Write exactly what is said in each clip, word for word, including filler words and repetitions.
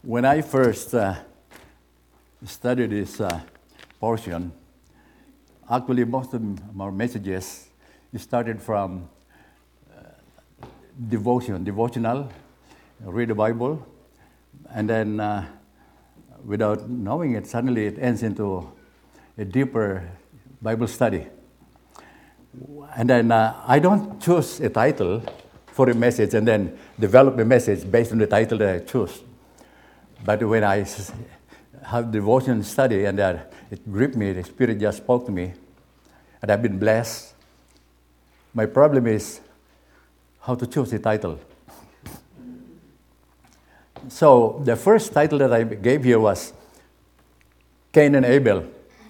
When I first uh, studied this uh, portion, actually most of our messages started from uh, devotion, devotional, read the Bible, and then uh, without knowing it, suddenly it ends into a deeper Bible study. And then uh, I don't choose a title for a message and then develop a message based on the title that I choose. But when I have devotion study and uh, it gripped me, the Spirit just spoke to me, and I've been blessed. My problem is how to choose a title. So the first title that I gave here was Cain and Abel.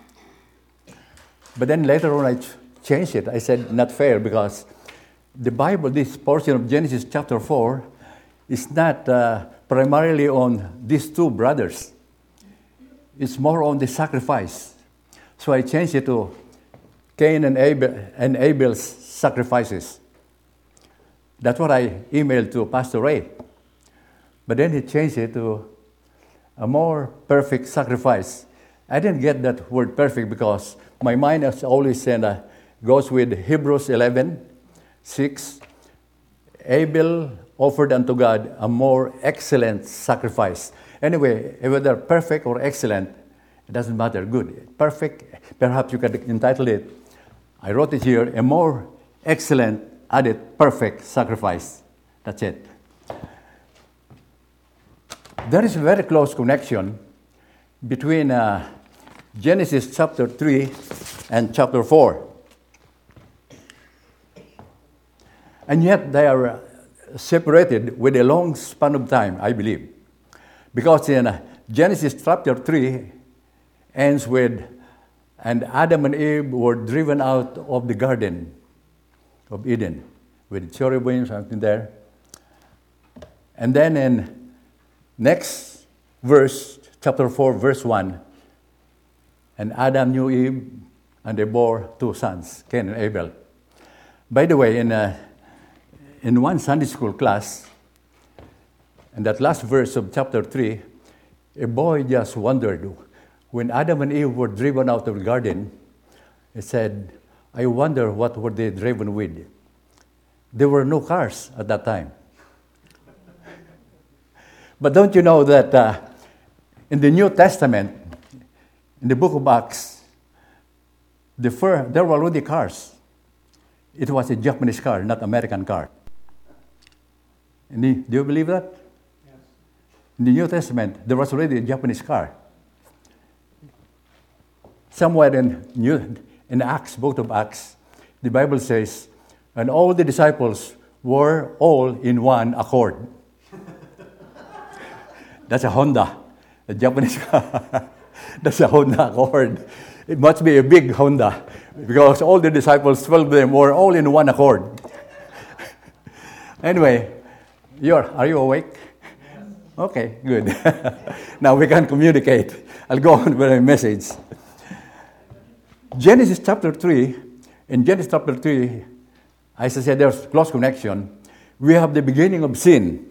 But then later on I ch- changed it. I said not fair because the Bible, this portion of Genesis chapter four, is not uh, primarily on these two brothers. It's more on the sacrifice. So I changed it to Cain and Abel and Abel's sacrifices. That's what I emailed to Pastor Ray. But then he changed it to a more perfect sacrifice. I didn't get that word perfect because my mind has always said, uh, goes with Hebrews eleven six. Abel offered unto God a more excellent sacrifice. Anyway, whether perfect or excellent, it doesn't matter. Good. Perfect, perhaps you could entitle it, I wrote it here, a more excellent, added, perfect sacrifice. That's it. There is a very close connection between uh, Genesis chapter three and chapter four. And yet they are separated with a long span of time, I believe. Because in uh, Genesis chapter three ends with, and Adam and Eve were driven out of the garden of Eden with cherubim, something there. And then in next verse, chapter four, verse one, and Adam knew Eve, and they bore two sons, Cain and Abel. By the way, in uh, in one Sunday school class, in that last verse of chapter three, a boy just wondered, when Adam and Eve were driven out of the garden, he said, I wonder what were they driven with. There were no cars at that time. But don't you know that uh, in the New Testament, in the book of Acts, the fir- there were already cars. It was a Japanese car, not American car. Do you believe that? Yes. In the New Testament, there was already a Japanese car. Somewhere in New, in Acts, book of Acts, the Bible says, and all the disciples were all in one accord. That's a Honda, a Japanese car. That's a Honda Accord. It must be a big Honda because all the disciples, twelve of them, were all in one accord. Anyway, you're, are you awake? Yes. Okay, good. Now we can communicate. I'll go on with my message. Genesis chapter three, in Genesis chapter three, as I said, there's close connection. We have the beginning of sin.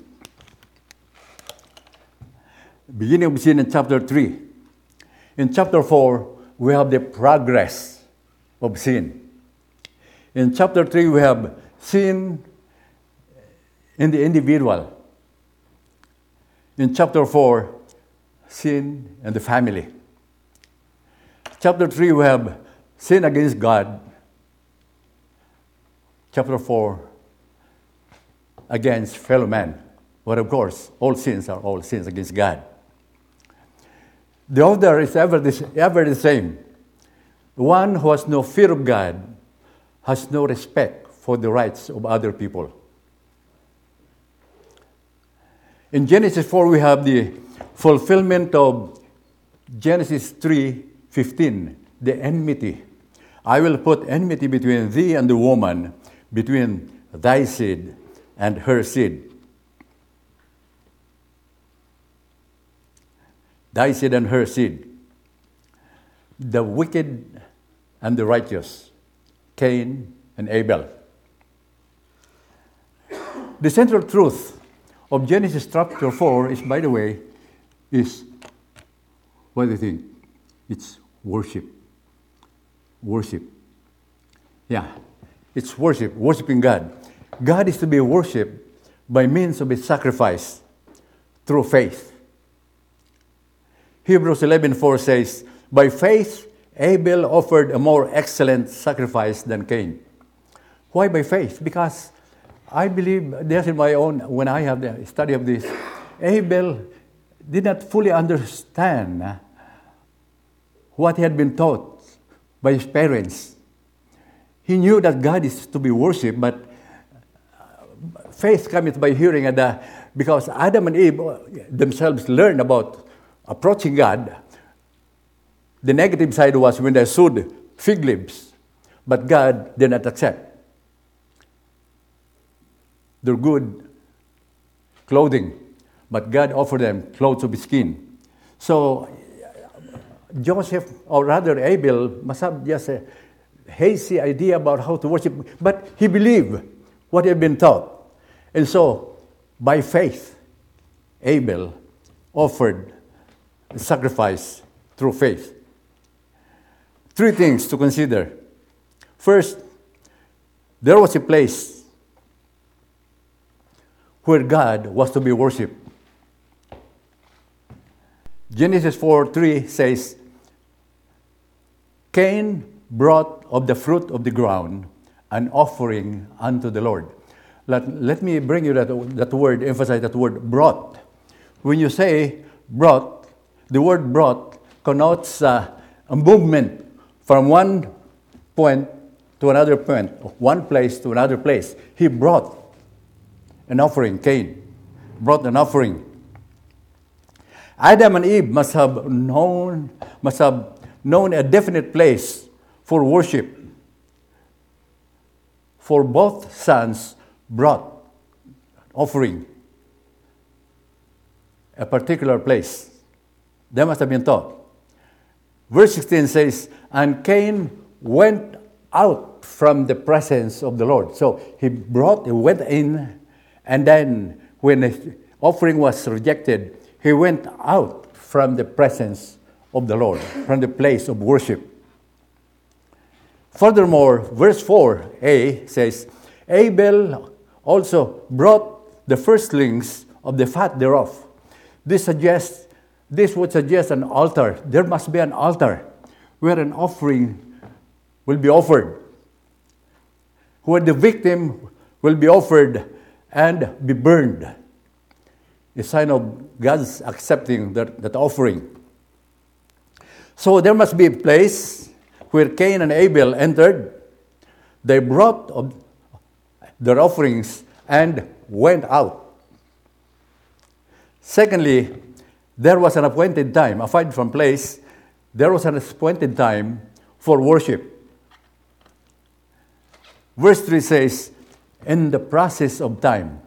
Beginning of sin in chapter three. In chapter four, we have the progress of sin. In chapter three, we have sin in the individual. In chapter four, sin in the family. Chapter three, we have sin against God. Chapter four, against fellow man. But of course, all sins are all sins against God. The order is ever the, ever the same. One who has no fear of God has no respect for the rights of other people. In Genesis four, we have the fulfillment of Genesis three fifteen, the enmity. I will put enmity between thee and the woman, between thy seed and her seed. Thy seed and her seed. The wicked and the righteous, Cain and Abel. The central truth of Genesis chapter four is, by the way, is, what do you think? It's worship. Worship. Yeah, it's worship, worshiping God. God is to be worshipped by means of His sacrifice through faith. Hebrews eleven four says, by faith, Abel offered a more excellent sacrifice than Cain. Why by faith? Because I believe, there's in my own, when I have the study of this, Abel did not fully understand what he had been taught by his parents. He knew that God is to be worshipped, but faith comes by hearing, and uh, because Adam and Eve themselves learned about approaching God. The negative side was when they sewed fig leaves, but God did not accept their good clothing, but God offered them clothes of skin. So Joseph, or rather Abel, must have just a hazy idea about how to worship, but he believed what he had been taught. And so, by faith, Abel offered a sacrifice through faith. Three things to consider. First, there was a place where God was to be worshipped. Genesis four three says, Cain brought of the fruit of the ground an offering unto the Lord. Let, let me bring you that, that word, emphasize that word, brought. When you say brought, the word brought connotes uh, a movement from one point to another point, one place to another place. He brought an offering, Cain brought an offering. Adam and Eve must have known, must have known a definite place for worship. For both sons brought offering a particular place. They must have been taught. Verse sixteen says, and Cain went out from the presence of the Lord. So he brought, he went in, and then when the offering was rejected, he went out from the presence of the Lord, from the place of worship. Furthermore, verse four a says, Abel also brought the firstlings of the fat thereof. This suggests, this would suggest an altar. There must be an altar where an offering will be offered, where the victim will be offered and be burned, a sign of God's accepting that, that offering. So there must be a place where Cain and Abel entered. They brought their offerings and went out. Secondly, there was an appointed time, aside from place, there was an appointed time for worship. Verse three says, in the process of time.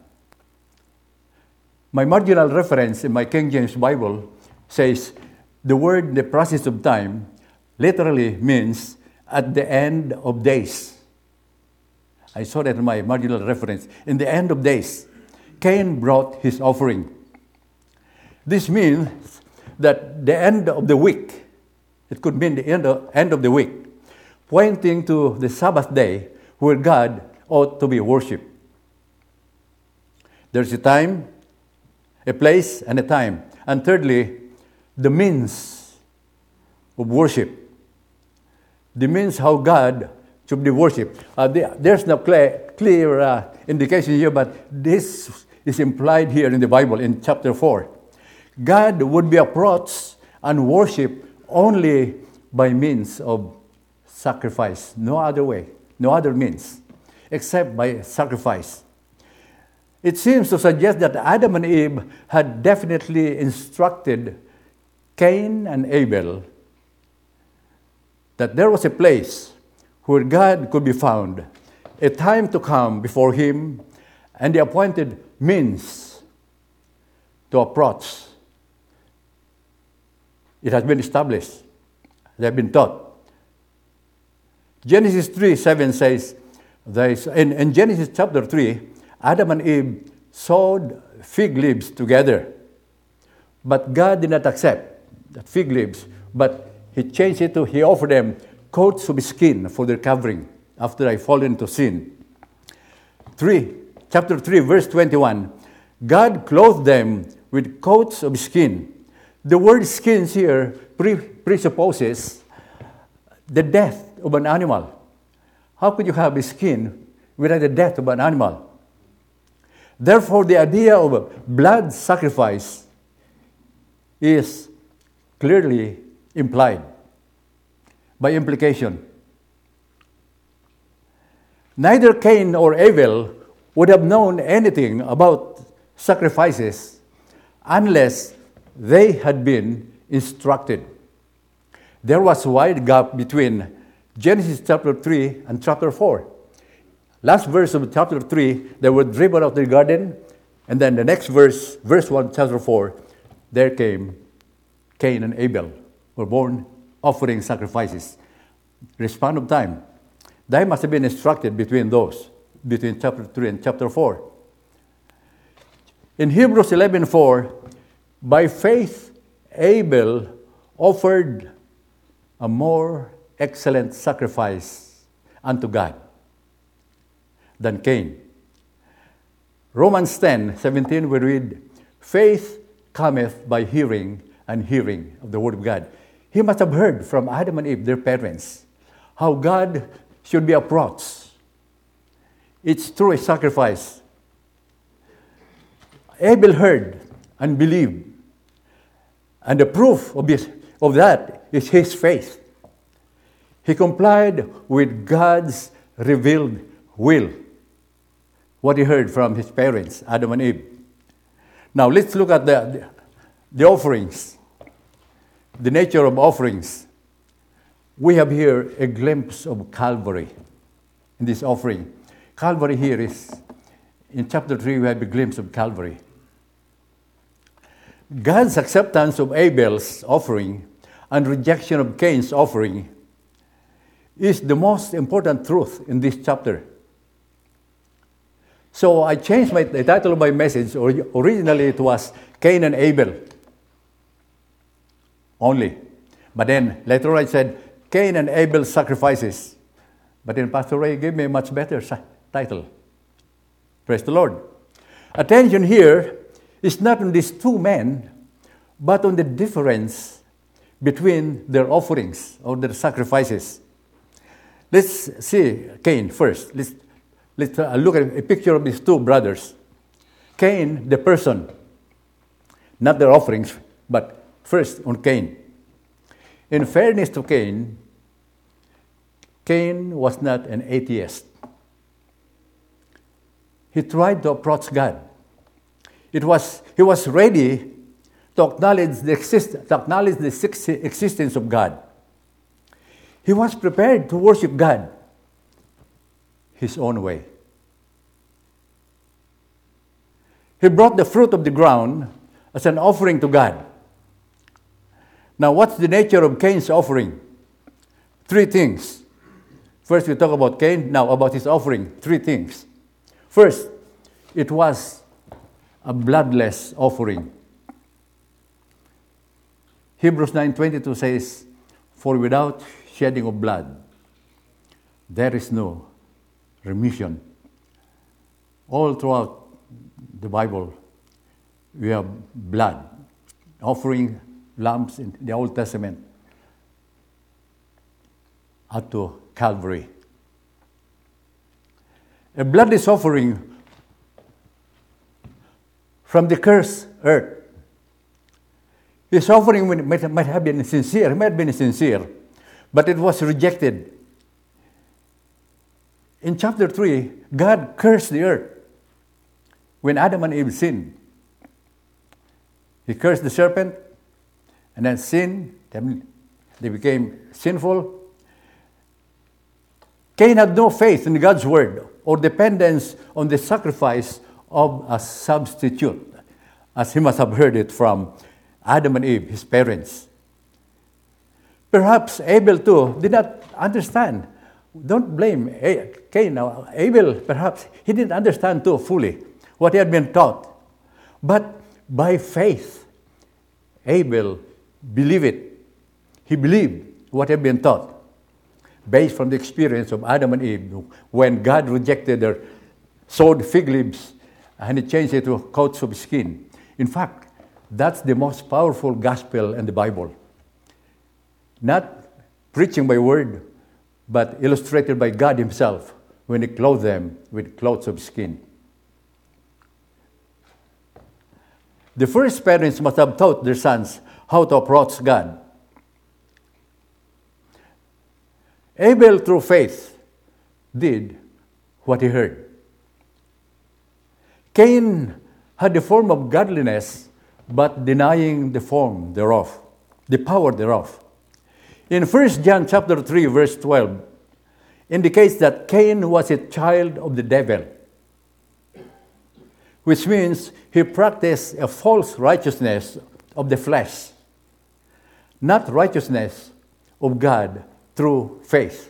My marginal reference in my King James Bible says, the word the process of time literally means at the end of days. I saw that in my marginal reference. In the end of days, Cain brought his offering. This means that the end of the week, it could mean the end of, end of the week, pointing to the Sabbath day where God ought to be worshipped. There's a time, a place, and a time. And thirdly, the means of worship. The means how God should be worshipped. Uh, there, there's no clear, clear uh, indication here, but this is implied here in the Bible in chapter four. God would be approached and worshipped only by means of sacrifice. No other way, no other means, except by sacrifice. It seems to suggest that Adam and Eve had definitely instructed Cain and Abel that there was a place where God could be found, a time to come before Him, and the appointed means to approach. It has been established. They have been taught. Genesis three seven says, there is, in, in Genesis chapter three, Adam and Eve sewed fig leaves together. But God did not accept the fig leaves, but he changed it to, he offered them coats of skin for their covering after I fall into sin. three, chapter three, verse twenty-one. God clothed them with coats of skin. The word skins here pre- presupposes the death of an animal. How could you have a skin without the death of an animal? Therefore, the idea of a blood sacrifice is clearly implied by implication. Neither Cain or Abel would have known anything about sacrifices unless they had been instructed. There was a wide gap between Genesis chapter three and chapter four. Last verse of chapter three, they were driven out of the garden. And then the next verse, verse one, chapter four, there came Cain and Abel, were born offering sacrifices. The span of time, they must have been instructed between those, between chapter three and chapter four. In Hebrews eleven four, by faith Abel offered a more excellent sacrifice unto God than Cain. Romans ten seventeen we read, faith cometh by hearing, and hearing of the word of God. He must have heard from Adam and Eve, their parents, how God should be approached. It's through a sacrifice. Abel heard and believed. And the proof of, this, of that is his faith. He complied with God's revealed will, what he heard from his parents, Adam and Eve. Now let's look at the, the offerings, the nature of offerings. We have here a glimpse of Calvary in this offering. Calvary here is, in chapter three, we have a glimpse of Calvary. God's acceptance of Abel's offering and rejection of Cain's offering is the most important truth in this chapter. So I changed my, the title of my message. Originally it was Cain and Abel only. But then later on I said Cain and Abel's sacrifices. But then Pastor Ray gave me a much better title. Praise the Lord. Attention here is not on these two men, but on the difference between their offerings or their sacrifices. Let's see Cain first. Let's, let's uh, look at a picture of these two brothers. Cain, the person, not their offerings, but first on Cain. In fairness to Cain, Cain was not an atheist. He tried to approach God. It was, he was ready to acknowledge the, exist, to acknowledge the existence of God. He was prepared to worship God his own way. He brought the fruit of the ground as an offering to God. Now, what's the nature of Cain's offering? Three things. First, we talk about Cain. Now, about his offering. Three things. First, it was a bloodless offering. Hebrews nine twenty-two says, for without shedding of blood, there is no remission. All throughout the Bible, we have blood, offering lambs in the Old Testament up to Calvary. A bloodless offering from the cursed earth. His offering might, might have been sincere, might have been sincere, but it was rejected. In chapter three, God cursed the earth when Adam and Eve sinned. He cursed the serpent, and then sin, they became sinful. Cain had no faith in God's word or dependence on the sacrifice of a substitute, as he must have heard it from Adam and Eve, his parents. Perhaps Abel too did not understand. Don't blame Cain. Now, Abel, perhaps, he didn't understand too fully what he had been taught. But by faith, Abel believed it. He believed what had been taught, based from the experience of Adam and Eve, when God rejected their sowed fig leaves and he changed it to coats of skin. In fact, that's the most powerful gospel in the Bible. Not preaching by word, but illustrated by God himself when he clothed them with clothes of skin. The first parents must have taught their sons how to approach God. Abel, through faith, did what he heard. Cain had the form of godliness, but denying the form thereof, the power thereof. In First John chapter three, verse twelve, indicates that Cain was a child of the devil, which means he practiced a false righteousness of the flesh, not righteousness of God through faith.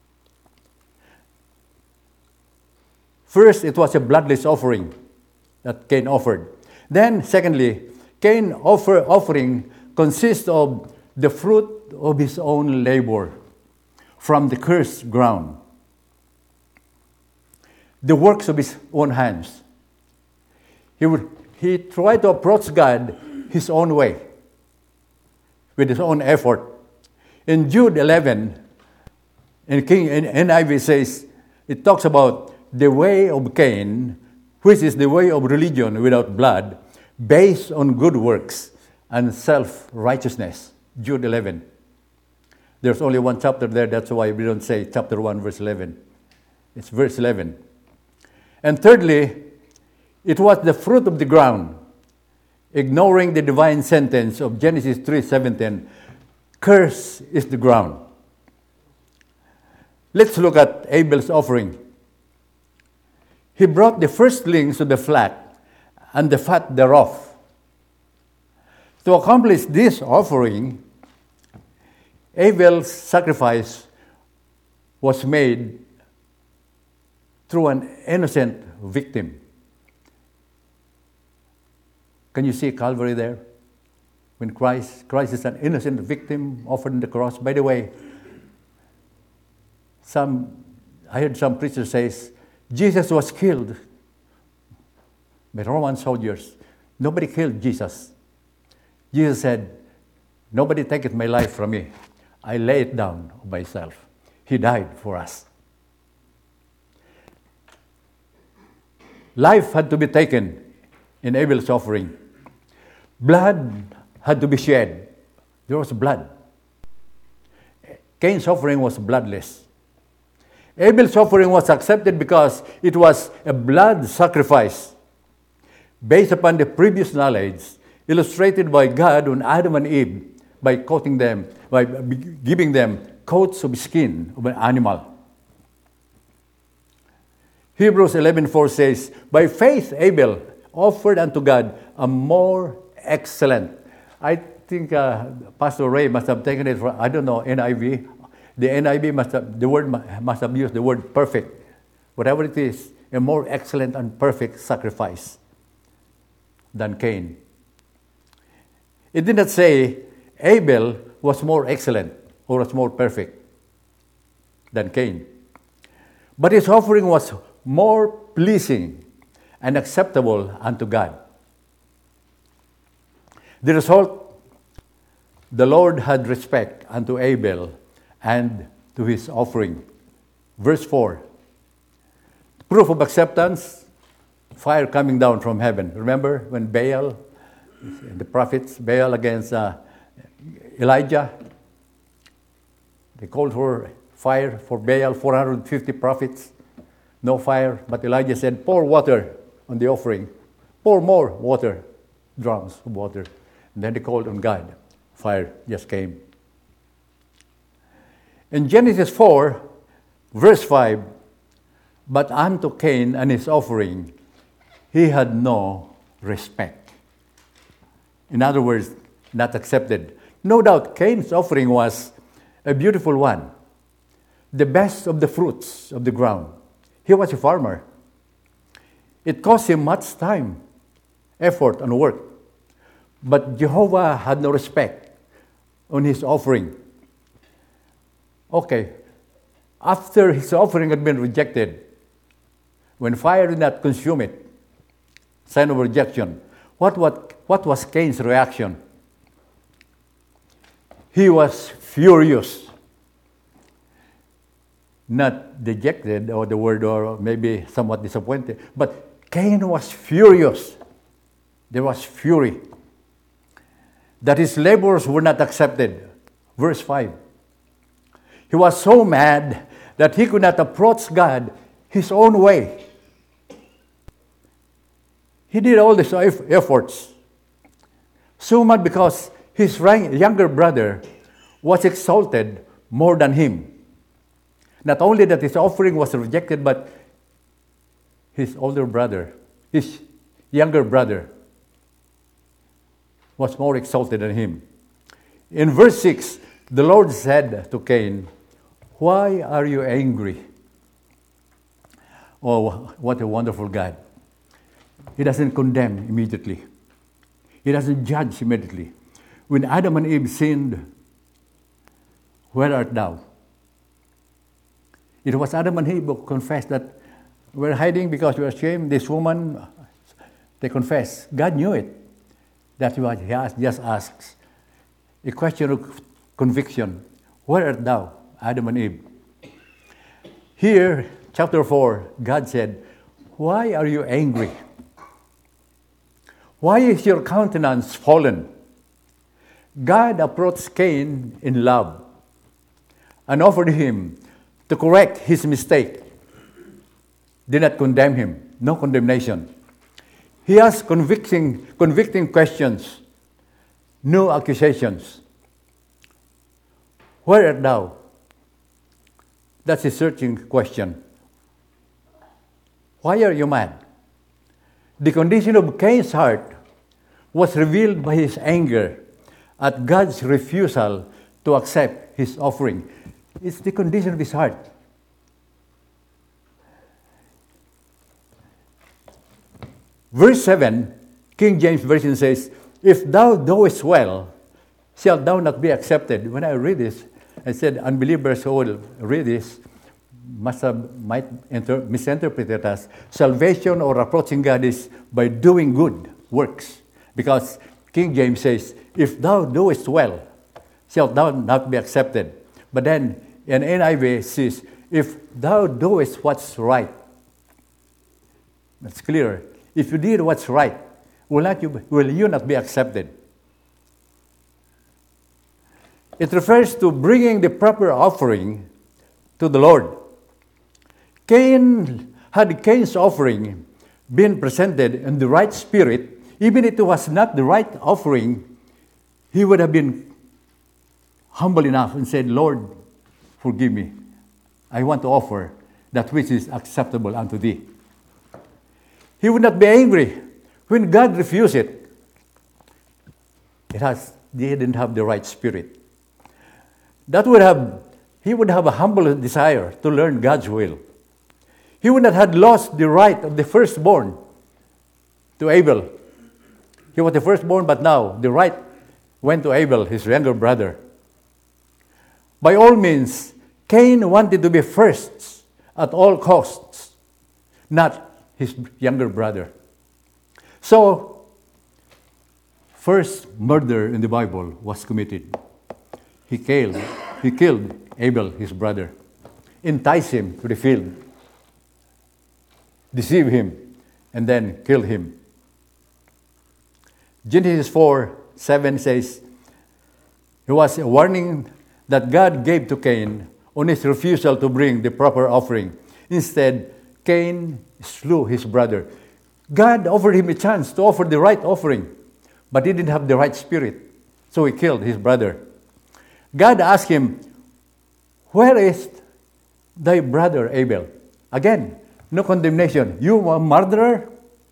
First, it was a bloodless offering that Cain offered. Then, secondly, Cain's offer, offering consists of the fruit of his own labor from the cursed ground, the works of his own hands. He would he tried to approach God his own way, with his own effort. In Jude eleven, in King in N I V says, it talks about the way of Cain, which is the way of religion without blood, based on good works and self-righteousness. Jude eleven. There's only one chapter there, that's why we don't say chapter one, verse eleven. It's verse eleven. And thirdly, it was the fruit of the ground, ignoring the divine sentence of Genesis three seventeen. Curse is the ground. Let's look at Abel's offering. He brought the firstlings of the flock and the fat thereof. To accomplish this offering, Abel's sacrifice was made through an innocent victim. Can you see Calvary there? When Christ, Christ is an innocent victim offered on the cross. By the way, some I heard some preacher says Jesus was killed by Roman soldiers. Nobody killed Jesus. Jesus said, "Nobody taketh my life from me. I lay it down of myself." He died for us. Life had to be taken in Abel's offering. Blood had to be shed. There was blood. Cain's offering was bloodless. Abel's offering was accepted because it was a blood sacrifice based upon the previous knowledge illustrated by God on Adam and Eve by coating them, by giving them coats of skin of an animal. Hebrews eleven four says, "By faith Abel offered unto God a more excellent." I think uh, Pastor Ray must have taken it from, I don't know, N I V. The N I V must have, the word must have used the word perfect. Whatever it is, a more excellent and perfect sacrifice than Cain. It did not say Abel was more excellent or was more perfect than Cain. But his offering was more pleasing and acceptable unto God. The result, the Lord had respect unto Abel and to his offering. Verse four, proof of acceptance, fire coming down from heaven. Remember when Baal, the prophets, Baal against uh, Elijah, they called for fire for Baal, four hundred fifty prophets, no fire, but Elijah said, pour water on the offering, pour more water, drums of water. And then they called on God. Fire just came. In Genesis four, verse five, but unto Cain and his offering, he had no respect. In other words, not accepted. No doubt Cain's offering was a beautiful one, the best of the fruits of the ground. He was a farmer. It cost him much time, effort, and work. But Jehovah had no respect on his offering. Okay, after his offering had been rejected, when fire did not consume it, sign of rejection, what, what, what was Cain's reaction? He was furious. Not dejected, or the word, or maybe somewhat disappointed, but Cain was furious. There was fury. That his labors were not accepted. Verse five. He was so mad that he could not approach God his own way. He did all these efforts. So mad because his younger brother was exalted more than him. Not only that his offering was rejected, but his older brother, his younger brother, was more exalted than him. In verse six, the Lord said to Cain, "Why are you angry?" Oh, what a wonderful God. He doesn't condemn immediately. He doesn't judge immediately. When Adam and Eve sinned, where art thou? It was Adam and Eve who confessed that we're hiding because we're ashamed. This woman, they confess. God knew it. That's why he asked, just asks a question of conviction. Where art thou, Adam and Eve? Here, chapter four, God said, "Why are you angry? Why is your countenance fallen?" God approached Cain in love and offered him to correct his mistake. Did not condemn him. No condemnation. He asked convicting, convicting questions. No accusations. Where art thou? That's a searching question. Why are you mad? The condition of Cain's heart was revealed by his anger at God's refusal to accept his offering. It's the condition of his heart. Verse seven, King James Version says, "If thou doest well, shalt thou not be accepted." When I read this, I said, unbelievers who will read this must have, might inter- misinterpret it as salvation or approaching God is by doing good works. Because King James says, "If thou doest well, shalt thou not be accepted." But then in N I V it says, "If thou doest what's right." That's clear. If you did what's right, will, not you, will you not be accepted? It refers to bringing the proper offering to the Lord. Cain, had Cain's offering been presented in the right spirit, even if it was not the right offering, he would have been humble enough and said, "Lord, forgive me. I want to offer that which is acceptable unto thee." He would not be angry when God refused it. It has, they didn't have the right spirit. That would have, he would have a humble desire to learn God's will. He would not have lost the right of the firstborn to Abel. He was the firstborn, but now the right went to Abel, his younger brother. By all means, Cain wanted to be first at all costs, not his younger brother. So, first murder in the Bible was committed. He killed, he killed Abel, his brother, enticed him to the field, deceived him, and then killed him. Genesis four seven says, it was a warning that God gave to Cain on his refusal to bring the proper offering. Instead, Cain slew his brother. God offered him a chance to offer the right offering, but he didn't have the right spirit, so he killed his brother. God asked him, "Where is thy brother Abel?" Again, no condemnation. You a murderer?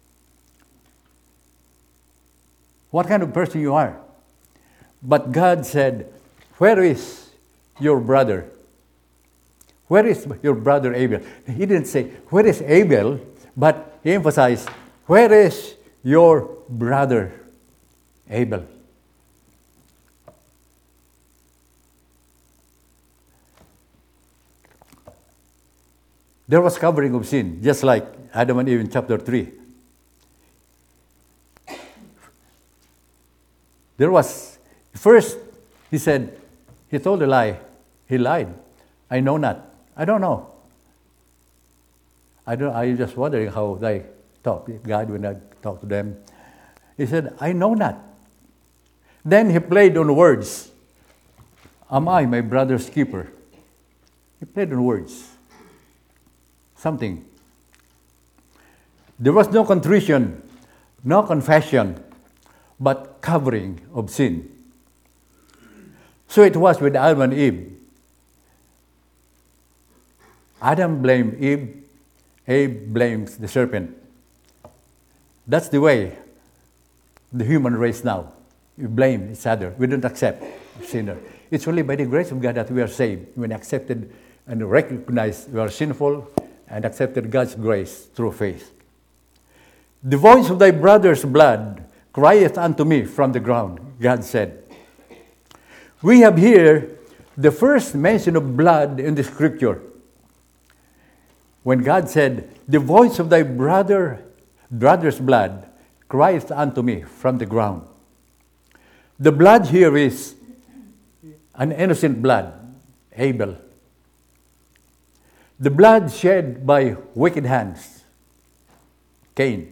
What kind of person you are? But God said, "Where is your brother? Where is your brother Abel?" He didn't say, "Where is Abel?" But he emphasized, "Where is your brother Abel. There was covering of sin, just like Adam and Eve in chapter three. There was, first, he said, he told a lie. He lied. I know not. I don't know. I don't. I'm just wondering how they talk. God, when I talk to them, he said, I know not. Then he played on words. Am I my brother's keeper? He played on words. Something. There was no contrition, no confession, but covering of sin. So it was with Adam and Eve. Adam blamed Eve, Eve blames the serpent. That's the way the human race now. We blame each other. We don't accept sinner. It's only by the grace of God that we are saved. When accepted and recognized we are sinful and accepted God's grace through faith. The voice of thy brother's blood crieth unto me from the ground, God said. We have here the first mention of blood in the scripture. When God said, the voice of thy brother, brother's blood crieth unto me from the ground. The blood here is an innocent blood, Abel. The blood shed by wicked hands, Cain.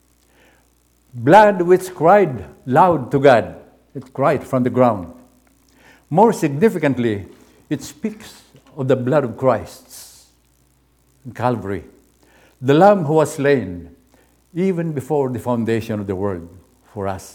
Blood which cried loud to God, it cried from the ground. More significantly, it speaks of the blood of Christ in Calvary, the Lamb who was slain even before the foundation of the world for us.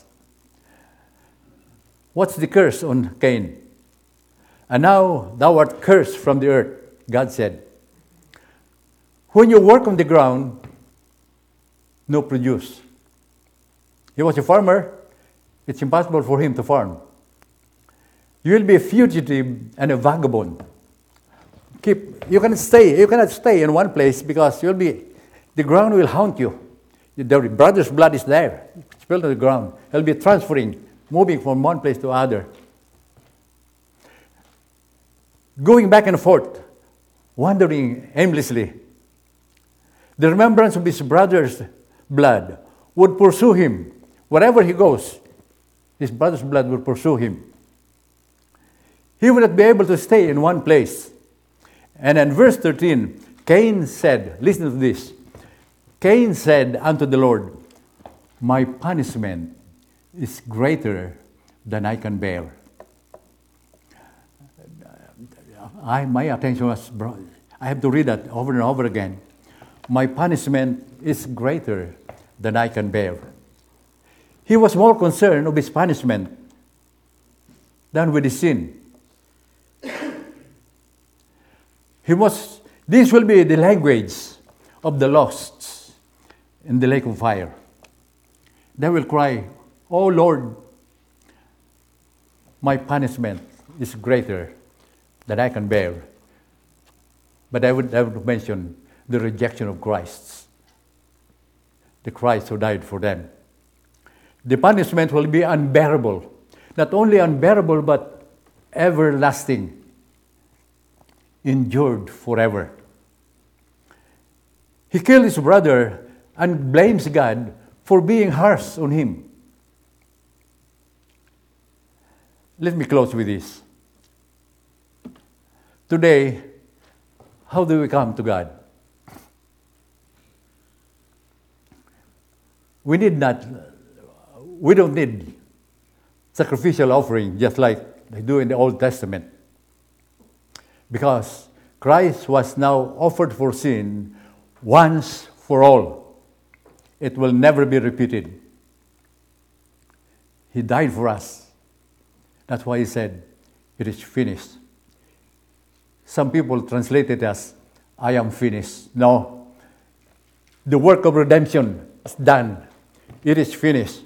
What's the curse on Cain? And now thou art cursed from the earth, God said. When you work on the ground, no produce. He was a farmer. It's impossible for him to farm. You will be a fugitive and a vagabond. Keep. You cannot stay. You cannot stay in one place because you'll be. The ground will haunt you. The brother's blood is there, spilled on the ground. He'll be transferring, moving from one place to other, going back and forth, wandering aimlessly. The remembrance of his brother's blood would pursue him. Wherever he goes, his brother's blood will pursue him. He would not be able to stay in one place. And in verse thirteen, Cain said, listen to this. Cain said unto the Lord, my punishment is greater than I can bear. I, my attention was brought. I have to read that over and over again. My punishment is greater than I can bear. He was more concerned of his punishment than with his sin. He was. This will be the language of the lost in the lake of fire. They will cry, "Oh Lord, my punishment is greater than I can bear." But I would, I would mention the rejection of Christ, the Christ who died for them. The punishment will be unbearable. Not only unbearable, but everlasting, endured forever. He killed his brother and blames God for being harsh on him. Let me close with this. Today, how do we come to God? We need not, we don't need sacrificial offering just like they do in the Old Testament. Because Christ was now offered for sin once for all. It will never be repeated. He died for us. That's why he said, "It is finished." Some people translate it as, "I am finished." No. The work of redemption is done. It is finished.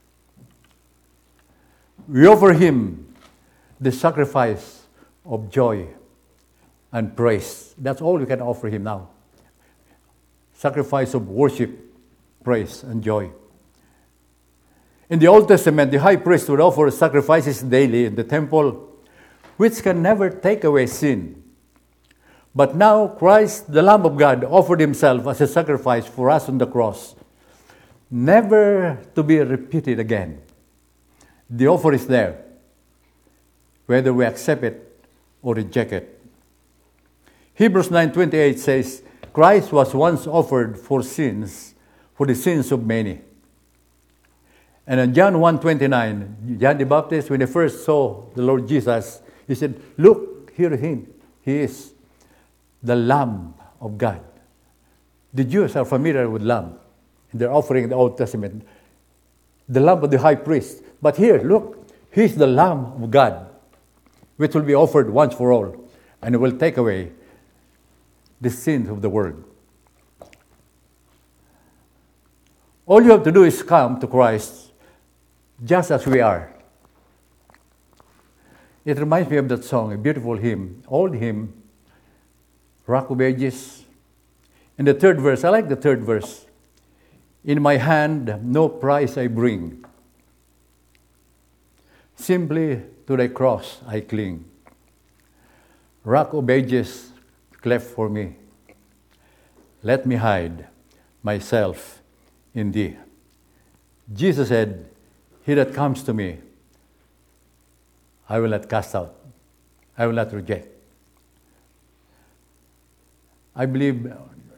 We offer him the sacrifice of joy and praise. That's all we can offer him now. Sacrifice of worship, praise, and joy. In the Old Testament, the high priest would offer sacrifices daily in the temple, which can never take away sin. But now Christ, the Lamb of God, offered himself as a sacrifice for us on the cross, never to be repeated again. The offer is there, whether we accept it or reject it. Hebrews nine twenty-eight says, Christ was once offered for sins, for the sins of many. And in John one twenty-nine, John the Baptist, when he first saw the Lord Jesus, he said, look, here him. He is the Lamb of God. The Jews are familiar with lamb. They're offering in the Old Testament the lamb of the high priest. But here, look, he's the Lamb of God, which will be offered once for all, and it will take away the sins of the world. All you have to do is come to Christ just as we are. It reminds me of that song, a beautiful hymn, old hymn, Rock of Ages. In the third verse, I like the third verse. In my hand no prize I bring, simply to thy cross I cling. Rock of Ages cleft for me, let me hide myself in thee. Jesus said, he that comes to me, I will not cast out, I will not reject. I believe,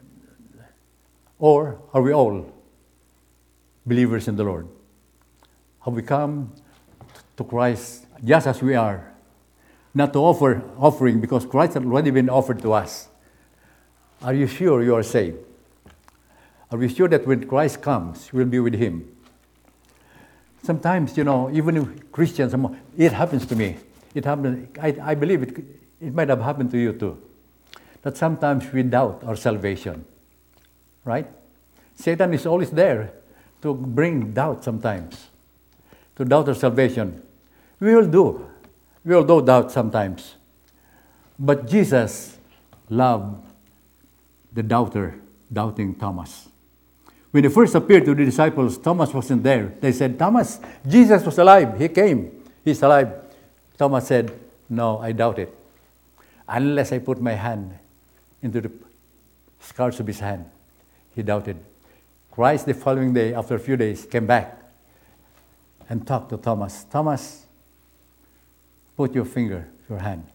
or are we all believers in the Lord? Have we come to Christ just as we are? Not to offer offering because Christ has already been offered to us. Are you sure you are saved? Are we sure that when Christ comes, we'll be with him? Sometimes, you know, even if Christians, it happens to me. It happens. I, I believe it, it might have happened to you too. That sometimes we doubt our salvation. Right? Satan is always there to bring doubt sometimes. To doubt our salvation. We will do. We will do doubt sometimes. But Jesus loved the doubter, doubting Thomas. When he first appeared to the disciples, Thomas wasn't there. They said, Thomas, Jesus was alive. He came. He's alive. Thomas said, no, I doubt it. Unless I put my hand into the scars of his hand. He doubted. Christ, the following day, after a few days, came back and talked to Thomas. Thomas, put your finger, your hand.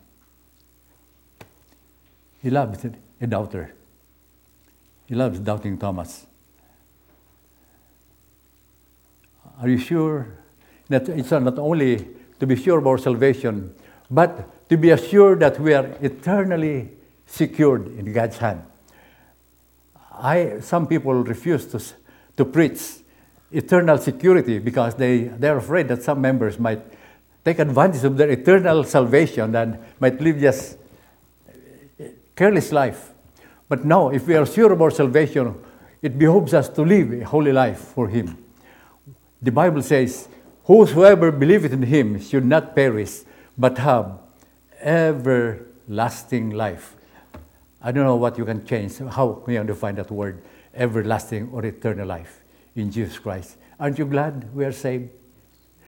He loves a doubter. He loves doubting Thomas. Are you sure that it's not only to be sure about salvation, but to be assured that we are eternally secured in God's hand? I, some people refuse to, to preach eternal security because they, they're afraid that some members might take advantage of their eternal salvation and might live just careless life. But no, if we are sure about salvation, it behoves us to live a holy life for him. The Bible says, whosoever believeth in him should not perish, but have everlasting life. I don't know what you can change, how we define that word, everlasting or eternal life in Jesus Christ. Aren't you glad we are saved?